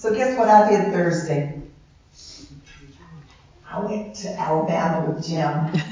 So guess what I did Thursday? I went to Alabama with Jim.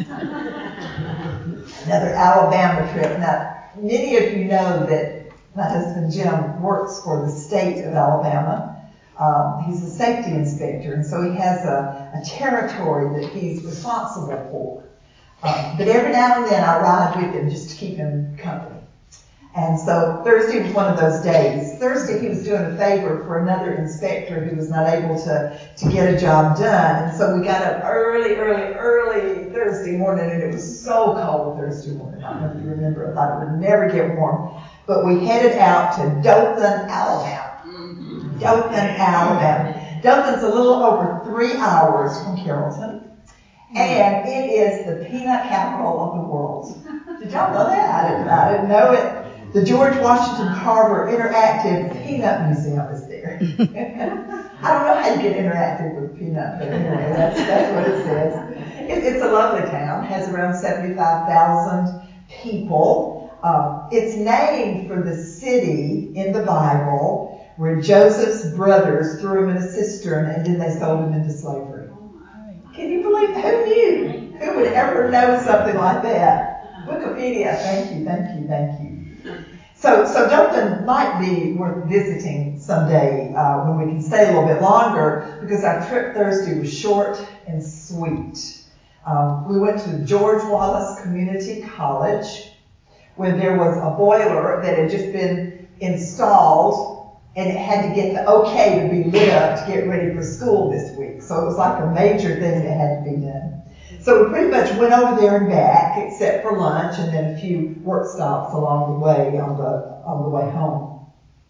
Another Alabama trip. Now, many of you know that my husband Jim works for the state of Alabama. He's a safety inspector, and so he has a territory that he's responsible for. But every now and then I ride with him just to keep him company. And so Thursday was one of those days. Thursday he was doing a favor for another inspector who was not able to get a job done. And so we got up early Thursday morning, and it was so cold Thursday morning. I don't know if you remember, I thought it would never get warm. But we headed out to Dothan, Alabama. Dothan, Alabama. Dothan's a little over 3 hours from Carrollton. And it is the peanut capital of the world. Did y'all know that? I didn't know it. The George Washington Carver Interactive Peanut Museum is there. I don't know how you get interactive with peanut, but anyway, that's what it says. It's a lovely town. It has around 75,000 people. It's named for the city in the Bible where Joseph's brothers threw him in a cistern and then they sold him into slavery. Can you believe? Who knew? Who would ever know something like that? Wikipedia. Thank you. So Dothan might be worth visiting someday when we can stay a little bit longer, because our trip Thursday was short and sweet. We went to George Wallace Community College, where there was a boiler that had just been installed, and it had to get the okay to be lit up to get ready for school this week. So it was like a major thing that had to be done. So we pretty much went over there and back, except for lunch and then a few work stops along the way on the way home.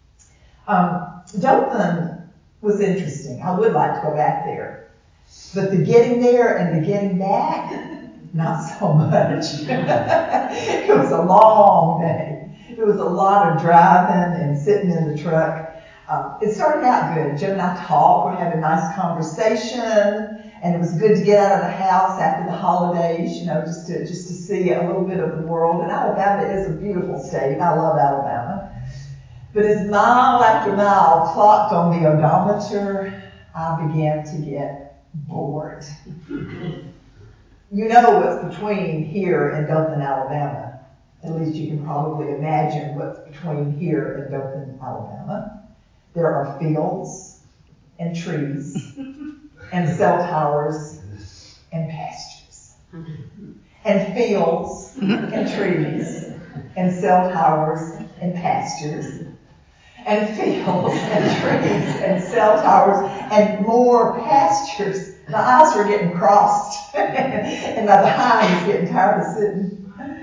Dothan was interesting. I would like to go back there. But the getting there and the getting back, not so much. It was a long day. It was a lot of driving and sitting in the truck. It started out good. Jim and I talked. We had a nice conversation, and it was good to get out of the house after the holidays, just to see a little bit of the world. And Alabama is a beautiful state. I love Alabama. But as mile after mile clocked on the odometer, I began to get bored. You know what's between here and Dothan, Alabama. At least you can probably imagine what's between here and Dothan, Alabama. There are fields and trees and cell towers and pastures. And fields and trees and cell towers and pastures. And fields and trees and cell towers and more pastures. My eyes were getting crossed and my behind was getting tired of sitting.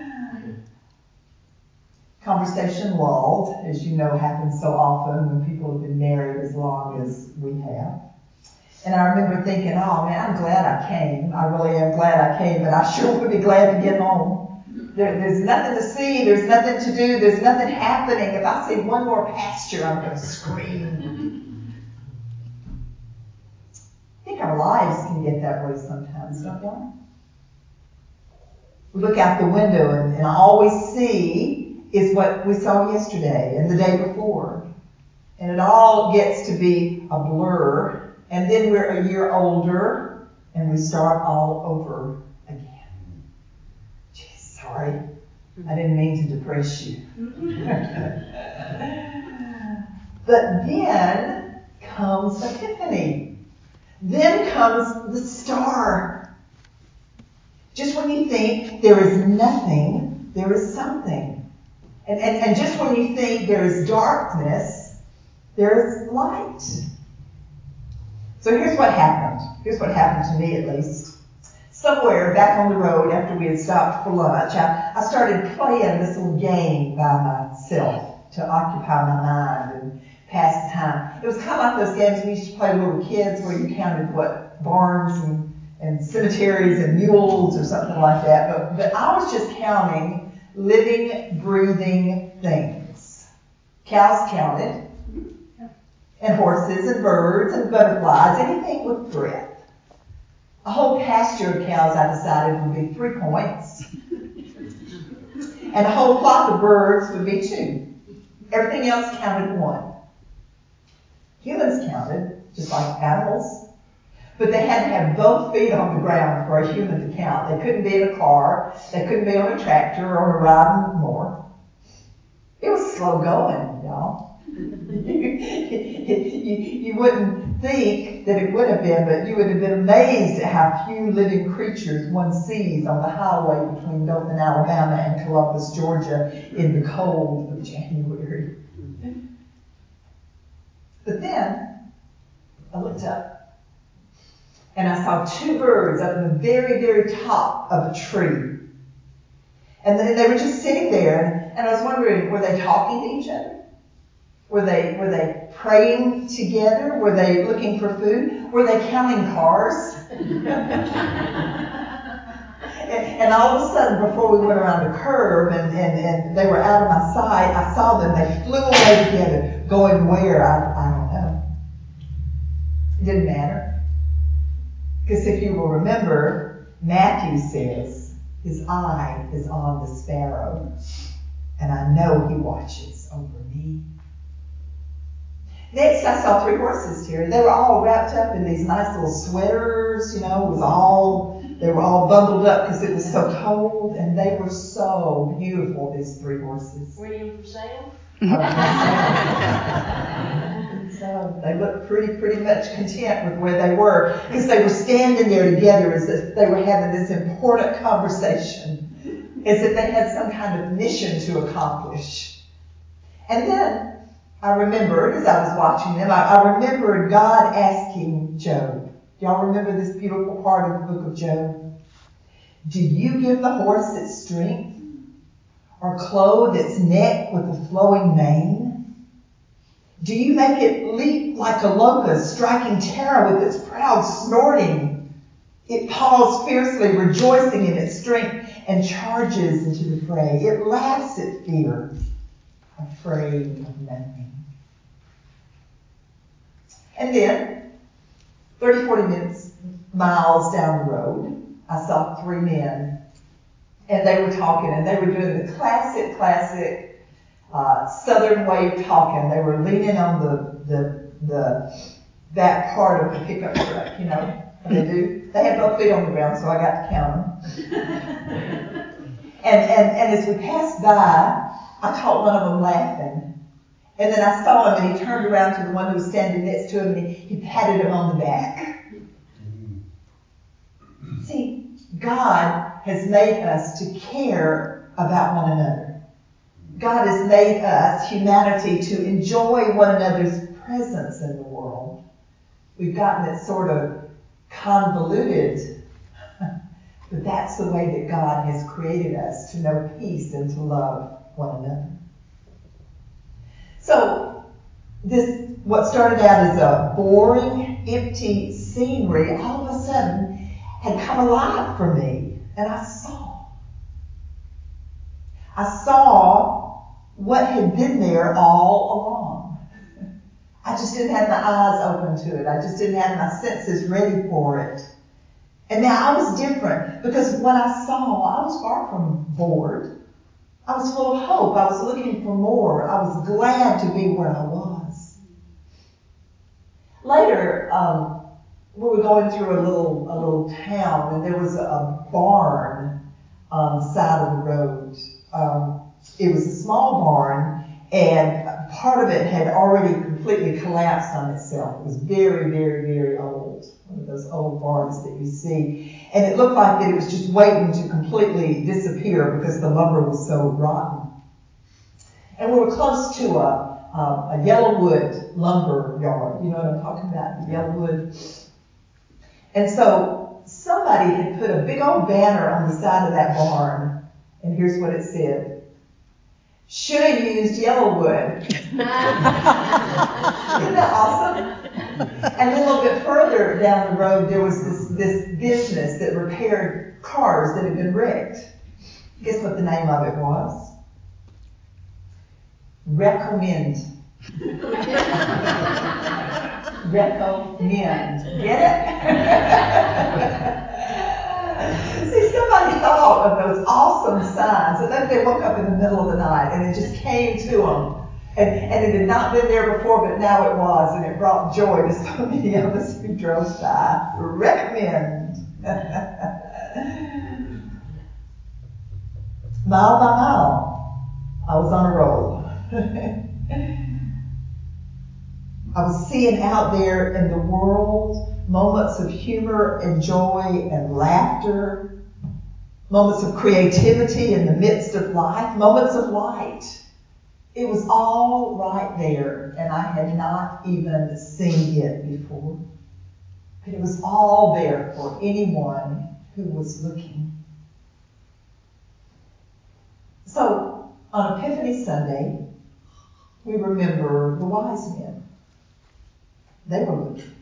Conversation lulled, as you know happens so often when people have been married as long as we have. And I remember thinking, oh man, I'm glad I came. I really am glad I came, but I sure would be glad to get home. There's nothing to see, there's nothing to do, there's nothing happening. If I see one more pasture, I'm going to scream. I think our lives can get that way sometimes, don't we? We look out the window and all we see is what we saw yesterday and the day before. And it all gets to be a blur. And then we're a year older and we start all over again. Geez, sorry. I didn't mean to depress you. But then comes Epiphany. Then comes the star. Just when you think there is nothing, there is something. And just when you think there is darkness, there is light. So here's what happened. Here's what happened to me, at least. Somewhere back on the road after we had stopped for lunch, I started playing this little game by myself to occupy my mind and pass the time. It was kind of like those games we used to play when we were kids where you counted, barns and cemeteries and mules or something like that. But I was just counting living, breathing things. Cows counted, and horses and birds and butterflies, anything with breath. A whole pasture of cows, I decided, would be 3 points. And a whole flock of birds would be 2. Everything else counted 1. Humans counted, just like animals. But they had to have both feet on the ground for a human to count. They couldn't be in a car. They couldn't be on a tractor or on a riding mower. It was slow going, y'all. You wouldn't think that it would have been, but you would have been amazed at how few living creatures one sees on the highway between Dothan, Alabama and Columbus, Georgia in the cold of January. But then I looked up and I saw two birds up in the very, very top of a tree. And they were just sitting there, and I was wondering, were they talking to each other? Were they praying together? Were they looking for food? Were they counting cars? and all of a sudden, before we went around the curve and they were out of my sight, I saw them. They flew away together. Going where? I don't know. It didn't matter. Because if you will remember, Matthew says, his eye is on the sparrow, and I know he watches over me. Next, I saw three horses, Terry. They were all wrapped up in these nice little sweaters, they were all bundled up because it was so cold, and they were so beautiful, these three horses. Were you for sale? So they looked pretty much content with where they were, because they were standing there together as if they were having this important conversation, as if they had some kind of mission to accomplish. And then I remembered, as I was watching them, I remembered God asking Job. Do y'all remember this beautiful part of the book of Job? Do you give the horse its strength, or clothe its neck with a flowing mane? Do you make it leap like a locust, striking terror with its proud snorting? It paws fiercely, rejoicing in its strength, and charges into the fray. It laughs at fear, afraid of nothing. And then, 40 miles down the road, I saw three men. And they were talking, and they were doing the classic Southern way of talking. They were leaning on the back part of the pickup truck, They do. They had both feet on the ground, so I got to count them. and as we passed by, I caught one of them laughing. And then I saw him, and he turned around to the one who was standing next to him, and he patted him on the back. See, God has made us to care about one another. God has made us, humanity, to enjoy one another's presence in the world. We've gotten it sort of convoluted, but that's the way that God has created us, to know peace and to love one another. So, what started out as a boring, empty scenery, all of a sudden had come alive for me. And I saw what had been there all along. I just didn't have my eyes open to it. I just didn't have my senses ready for it. And now I was different, because what I saw, I was far from bored. I was full of hope. I was looking for more. I was glad to be where I was. Later, we were going through a little town, and there was a barn on the side of the road. It was a small barn, and part of it had already completely collapsed on itself. It was very, very, very old. One of those old barns that you see. And it looked like that it was just waiting to completely disappear because the lumber was so rotten. And we were close to a Yellowwood lumber yard. You know what I'm talking about? The Yellowwood. And so somebody had put a big old banner on the side of that barn. And here's what it said. Should have used Yellowwood. Isn't that awesome? And then a little bit further down the road, there was this business that repaired cars that had been wrecked. Guess what the name of it was? Recommend. Recommend. Get it? See, somebody thought of those awesome signs, and then they woke up in the middle of the night, and it just came to them. And it had not been there before, but now it was, and it brought joy to so many of us who drove by. Recommend. Mile by mile, I was on a roll. I was seeing out there in the world moments of humor and joy and laughter, moments of creativity in the midst of life, moments of light. It was all right there, and I had not even seen it before. But it was all there for anyone who was looking. So, on Epiphany Sunday, we remember the wise men. They were looking.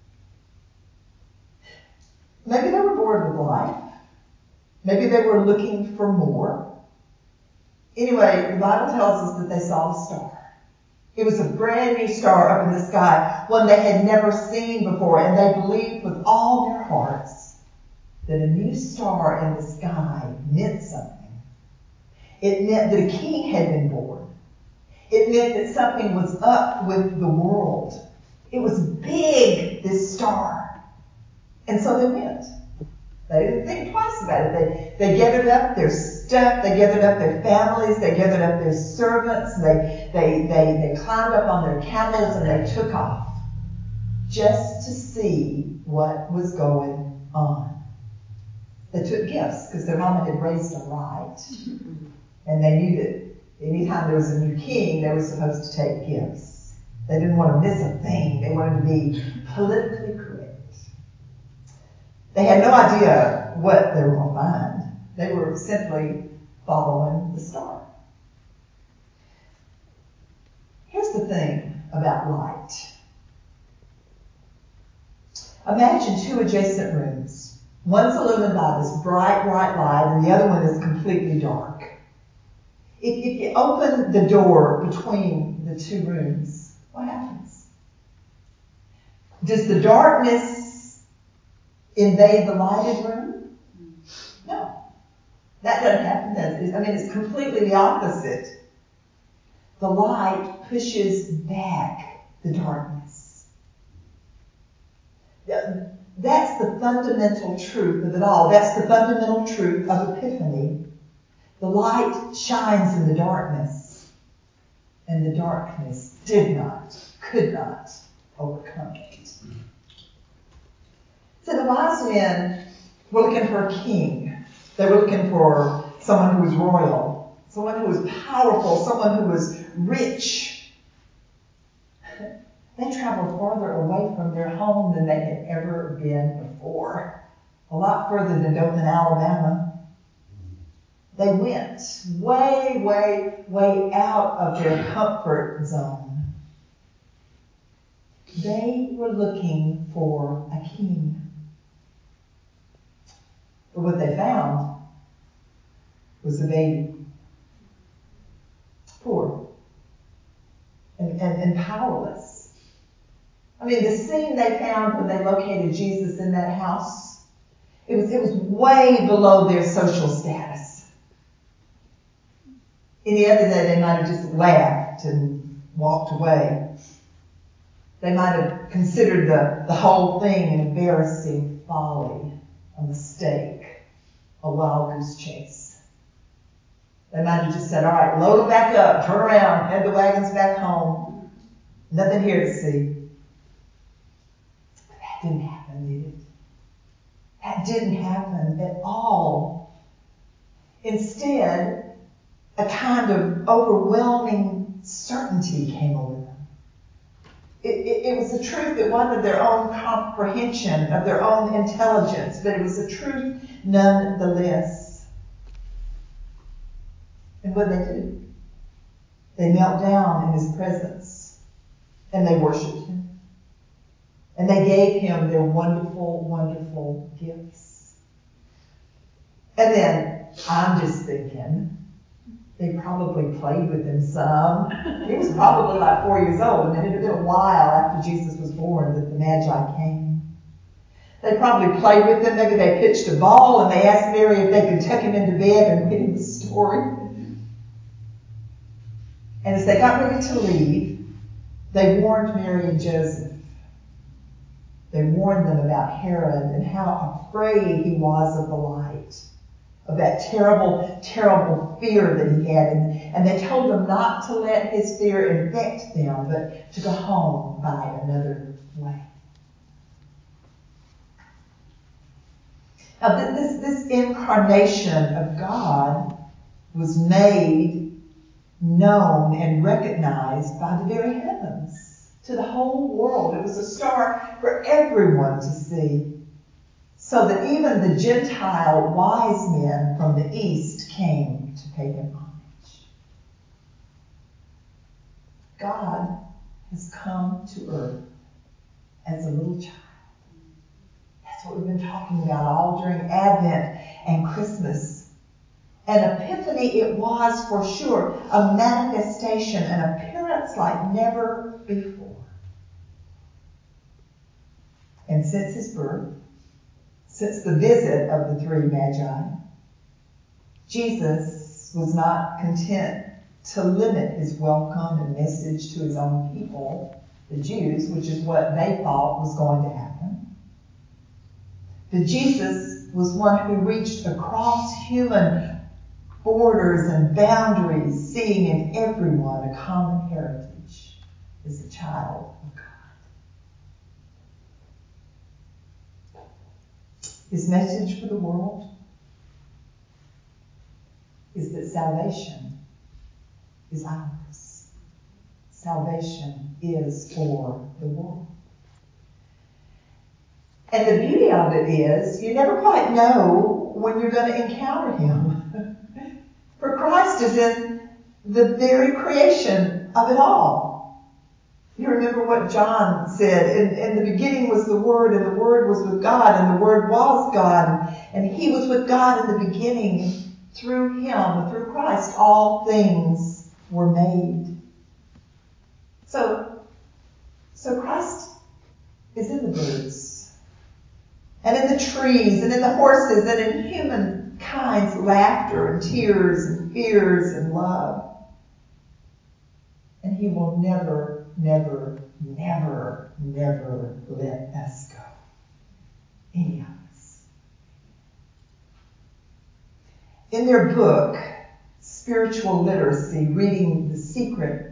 Maybe they were bored with life. Maybe they were looking for more. Anyway, the Bible tells us that they saw a star. It was a brand new star up in the sky, one they had never seen before, and they believed with all their hearts that a new star in the sky meant something. It meant that a king had been born. It meant that something was up with the world. It was big, this star. And so they went. They didn't think twice about it. They gathered up their stuff. They gathered up their families. They gathered up their servants. They climbed up on their camels and they took off just to see what was going on. They took gifts because their mama had raised them right. And they knew that anytime there was a new king, they were supposed to take gifts. They didn't want to miss a thing. They wanted to be politically correct. They had no idea what they were going to find. They were simply following the star. Here's the thing about light. Imagine two adjacent rooms. One's illuminated by this bright light, and the other one is completely dark. If you open the door between the two rooms, what happens? Does the darkness invade the lighted room? No. That doesn't happen. It's completely the opposite. The light pushes back the darkness. That's the fundamental truth of it all. That's the fundamental truth of Epiphany. The light shines in the darkness, and the darkness could not overcome it. So the wise men were looking for a king. They were looking for someone who was royal, someone who was powerful, someone who was rich. They traveled farther away from their home than they had ever been before. A lot further than Dothan, Alabama. They went way, way, way out of their comfort zone. They were looking for a king. But what they found was a baby. Poor. And powerless. The scene they found when they located Jesus in that house, it was way below their social status. Any other day they might have just laughed and walked away. They might have considered the whole thing an embarrassing folly, a mistake, a wild goose chase. They might have just said, all right, load them back up, turn around, head the wagons back home. Nothing here to see. But that didn't happen, did it? That didn't happen at all. Instead, a kind of overwhelming certainty came over them. It was a truth that wasn't of their own comprehension, of their own intelligence, but it was a truth nonetheless. And what did they do? They knelt down in his presence and they worshiped him. And they gave him their wonderful, wonderful gifts. And then, I'm just thinking, they probably played with him some. He was probably like 4 years old, and it had been a while after Jesus was born that the Magi came. They probably played with him. Maybe they pitched a ball, and they asked Mary if they could tuck him into bed and read him a story. And as they got ready to leave, they warned Mary and Joseph. They warned them about Herod and how afraid he was of the light, of that terrible, terrible fear that he had. And they told them not to let his fear infect them, but to go home by another way. Now, this incarnation of God was made known and recognized by the very heavens to the whole world. It was a star for everyone to see, so that even the Gentile wise men from the east came to pay him homage. God has come to earth as a little child. That's what we've been talking about all during Advent and Christmas. An epiphany it was for sure, a manifestation, an appearance like never before. And since his birth, since the visit of the three magi, Jesus was not content to limit his welcome and message to his own people, the Jews, which is what they thought was going to happen. But Jesus was one who reached across human borders and boundaries, seeing in everyone a common heritage as a child of God. His message for the world is that salvation is ours. Salvation is for the world. And the beauty of it is, you never quite know when you're going to encounter him. For Christ is in the very creation of it all. You remember what John said, in the beginning was the Word, and the Word was with God, and the Word was God, and he was with God in the beginning. Through him, through Christ, all things were made. So Christ is in the birds, and in the trees, and in the horses, and in humankind's laughter and tears and fears and love. And he will never, never, never, never let us go. Any of us. In their book, Spiritual Literacy, Reading the Sacred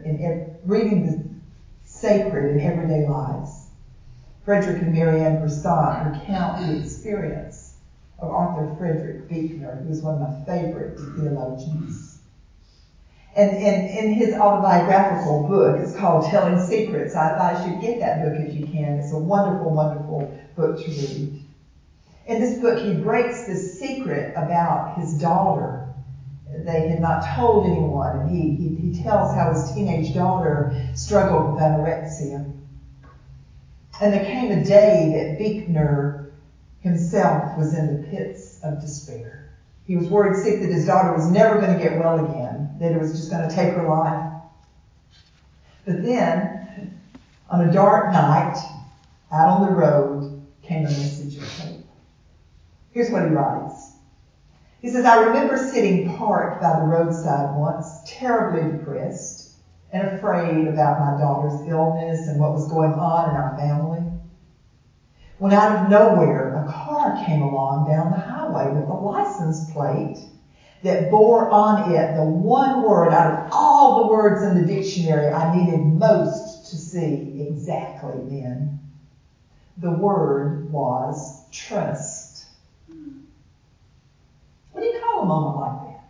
in Everyday Lives, Frederick and Marianne Bresson recount the experience of Arthur Frederick Buechner, who is one of my favorite theologians. And in his autobiographical book, it's called Telling Secrets. I advise you to get that book if you can. It's a wonderful, wonderful book to read. In this book, he breaks the secret about his daughter. They had not told anyone, and he tells how his teenage daughter struggled with anorexia. And there came a day that Buechner himself was in the pits of despair. He was worried sick that his daughter was never going to get well again, that it was just going to take her life. But then, on a dark night, out on the road, came a message of hope. Here's what he writes. He says, I remember sitting parked by the roadside once, terribly depressed and afraid about my daughter's illness and what was going on in our family, when out of nowhere a car came along down the highway with a license plate that bore on it the one word out of all the words in the dictionary I needed most to see exactly then. The word was trust. What do you call a moment like that?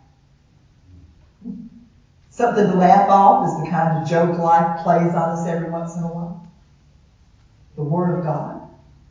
Something to laugh off is the kind of joke life plays on us every once in a while. The Word of God.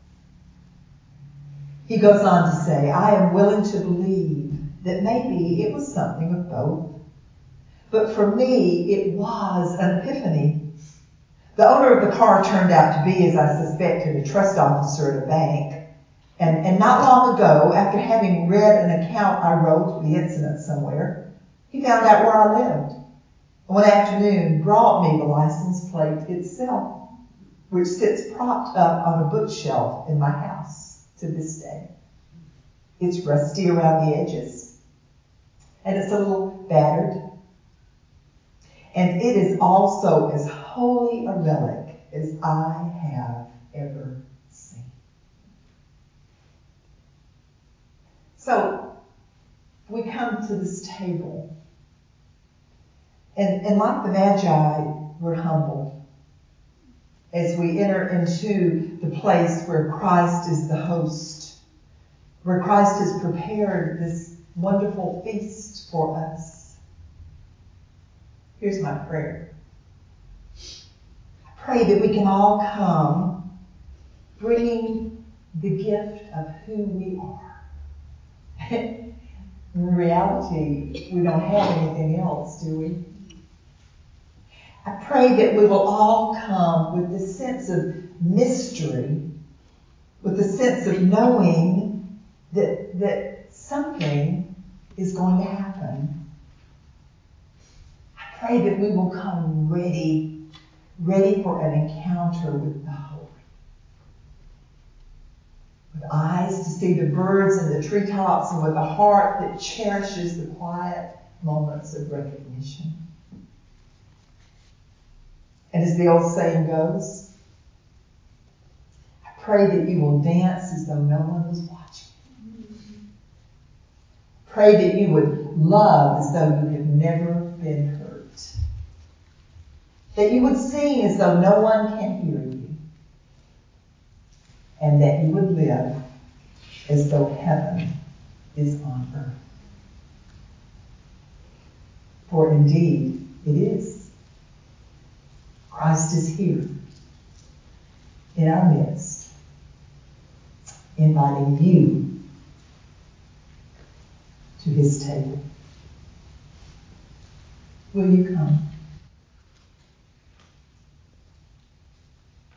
He goes on to say, I am willing to believe that maybe it was something of both. But for me, it was an epiphany. The owner of the car turned out to be, as I suspected, a trust officer at a bank. And not long ago, after having read an account I wrote of the incident somewhere, he found out where I lived. One afternoon, brought me the license plate itself, which sits propped up on a bookshelf in my house to this day. It's rusty around the edges, and it's a little battered. and it is also as holy a relic as I have ever seen. So we come to this table, and like the Magi, we're humbled as we enter into the place where Christ is the host, where Christ has prepared this wonderful feast for us. Here's my prayer. I pray that we can all come bringing the gift of who we are. In reality, we don't have anything else, do we? I pray that we will all come with this sense of mystery, with the sense of knowing that something is going to happen. I pray that we will come ready for an encounter with the Holy. With eyes to see the birds and the treetops, and with a heart that cherishes the quiet moments of recognition. And as the old saying goes, I pray that you will dance as though no one was watching. Pray that you would love as though you had never been hurt. That you would sing as though no one can hear you. And that you would live as though heaven is on earth. For indeed it is. Christ is here in our midst, inviting you to his table. Will you come?